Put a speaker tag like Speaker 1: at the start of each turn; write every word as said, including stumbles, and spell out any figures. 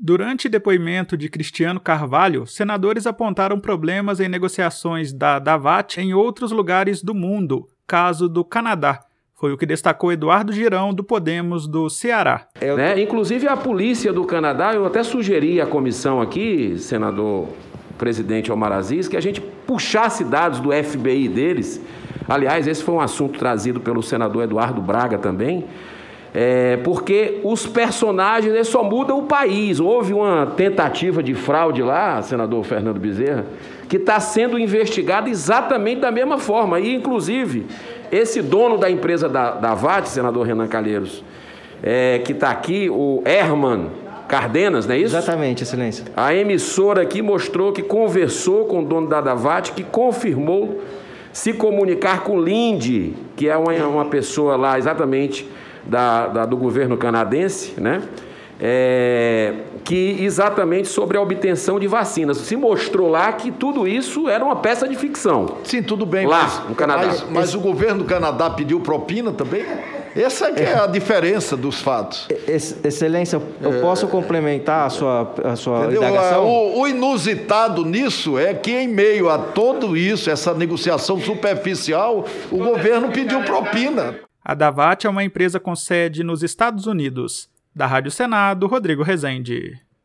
Speaker 1: Durante depoimento de Cristiano Carvalho, senadores apontaram problemas em negociações da Davat em outros lugares do mundo, caso do Canadá. Foi o que destacou Eduardo Girão, do Podemos do Ceará.
Speaker 2: É, né? Inclusive a polícia do Canadá, eu até sugeri à comissão aqui, senador presidente Omar Aziz, que a gente puxasse dados do F B I deles. Aliás, esse foi um assunto trazido pelo senador Eduardo Braga também. É, porque os personagens eles só mudam o país. Houve uma tentativa de fraude lá, senador Fernando Bezerra, que está sendo investigada exatamente da mesma forma. E, inclusive, esse dono da empresa da, da V A T, senador Renan Calheiros, é, que está aqui, o Herman Cardenas, não é isso?
Speaker 3: Exatamente, excelência.
Speaker 2: A emissora aqui mostrou que conversou com o dono da Davat, que confirmou se comunicar com Lindy, que é uma, uma pessoa lá exatamente da, da, do governo canadense, né? É, que exatamente sobre a obtenção de vacinas. Se mostrou lá que tudo isso era uma peça de ficção.
Speaker 4: Sim, tudo bem.
Speaker 2: Lá,
Speaker 4: mas,
Speaker 2: no Canadá.
Speaker 4: Mas, mas
Speaker 2: Esse...
Speaker 4: o governo do Canadá pediu propina também? Essa que é a diferença dos fatos.
Speaker 3: Excelência, eu posso complementar a sua, a sua indagação?
Speaker 4: O, o inusitado nisso é que, em meio a tudo isso, essa negociação superficial, o governo pediu propina.
Speaker 1: A Davat é uma empresa com sede nos Estados Unidos. Da Rádio Senado, Rodrigo Rezende.